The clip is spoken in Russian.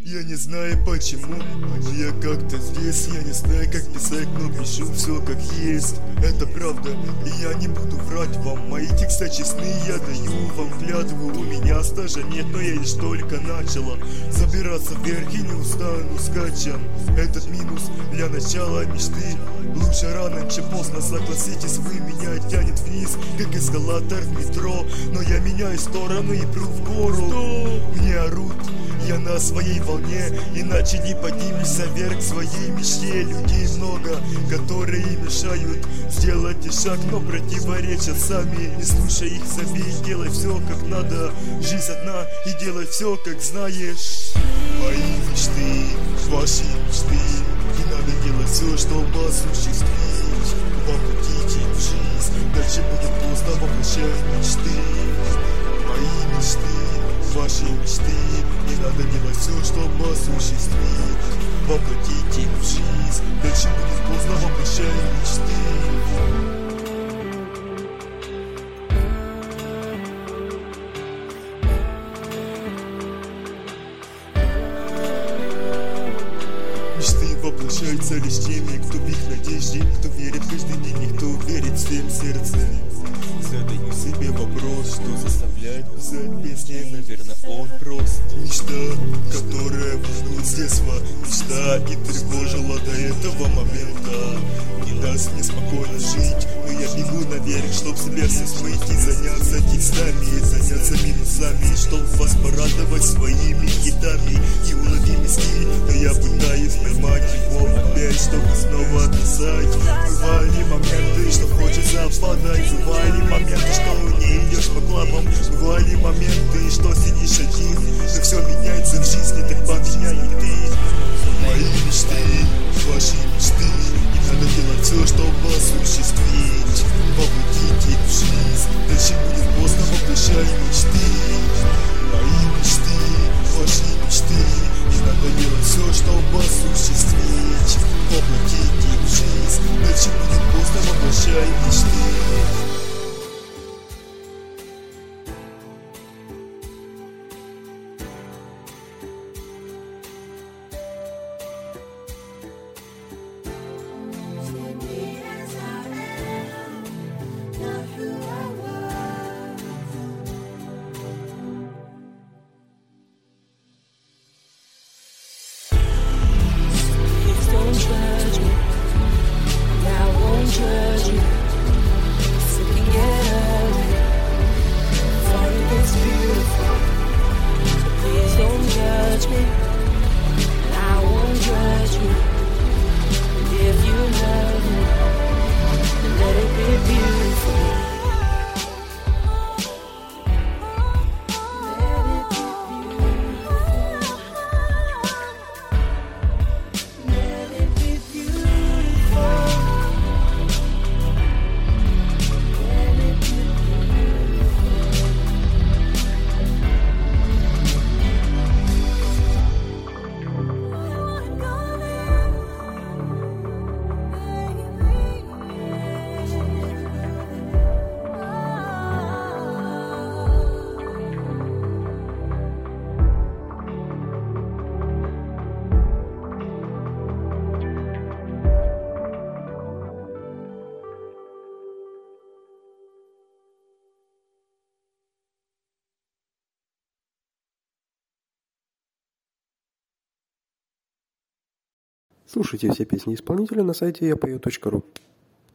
Я не знаю почему, я как-то здесь. Я не знаю как писать, но пишу все как есть. Это правда, и я не буду врать вам. Мои тексты честны, я даю вам клятву. У меня стажа нет, но я лишь только начала забираться вверх и не устану скачем. Этот минус для начала мечты. Лучше рано, чем поздно, согласитесь вы. Меня тянет вниз, как эскалатор в метро. Но я меняю сторону и пру в гору. Мне орут, я на своей волне, иначе не поднимешься вверх к своей мечте. Людей много, которые мешают сделать и шаг, но противоречат сами. Не слушай их, забей, делай все как надо. Жизнь одна и делай все как знаешь. Мои мечты, ваши мечты, не надо делать все, чтобы осуществить. Воплотите в жизнь, дальше будет поздно, воплощай мечты. Мои мечты, ваши мечты, не надо делать все, чтобы осуществить. Воплотите в жизнь, дальше будет поздно, воплощай мечты. Мечты воплощаются лишь теми, кто в их надежде, кто верит каждый день и кто верит всем сердцем. Задаю себе вопрос, что заставляет писать песни. Наверное, он прост. Мечта, которая волнует с детства. Мечта и тревожила до этого момента. Не даст мне спокойно жить, но я бегу наверх, чтоб сверху выйти, заняться текстами, заняться минусами, чтоб вас порадовать своими хитами. Неуловимости, но я пытаюсь поймать его опять, чтобы снова писать. Бывали моменты, что хочется падать, бывали моменты, что не идешь по клабам, бывали моменты, что сидишь один, но все меняется в жизни, так поменяй и ты. Мои мечты, ваши мечты, не надо делать все, чтобы осуществить. Воплотите в жизнь, дальше будет поздно, воплощай мечты. Мои мечты, ваши мечты, не надо делать все, чтобы осуществить. Воплотите в жизнь, дальше будет поздно, воплощай мечты. Слушайте все песни исполнителя на сайте yapoe.ru.